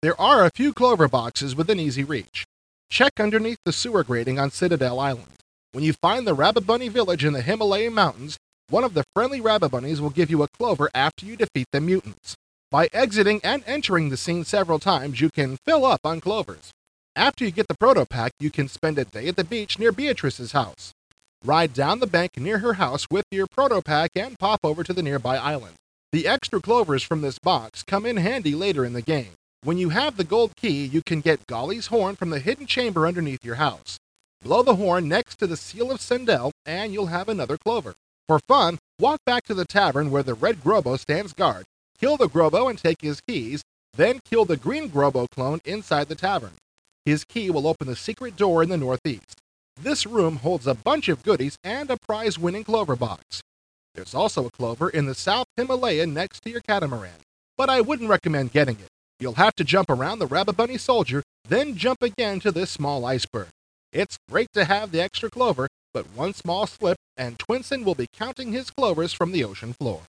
There are a few clover boxes within easy reach. Check underneath the sewer grating on Citadel Island. When you find the Rabbit Bunny village in the Himalayan mountains, one of the friendly rabbit bunnies will give you a clover after you defeat the mutants. By exiting and entering the scene several times, you can fill up on clovers. After you get the proto pack, you can spend a day at the beach near Beatrice's house. Ride down the bank near her house with your proto pack and pop over to the nearby island. The extra clovers from this box come in handy later in the game. When you have the gold key, you can get Golly's horn from the hidden chamber underneath your house. Blow the horn next to the Seal of Sindel, and you'll have another clover. For fun, walk back to the tavern where the red Grobo stands guard, kill the Grobo and take his keys, then kill the green Grobo clone inside the tavern. His key will open the secret door in the northeast. This room holds a bunch of goodies and a prize-winning clover box. There's also a clover in the South Himalaya next to your catamaran, but I wouldn't recommend getting it. You'll have to jump around the Rabbit Bunny soldier, then jump again to this small iceberg. It's great to have the extra clover, but one small slip and Twinsen will be counting his clovers from the ocean floor.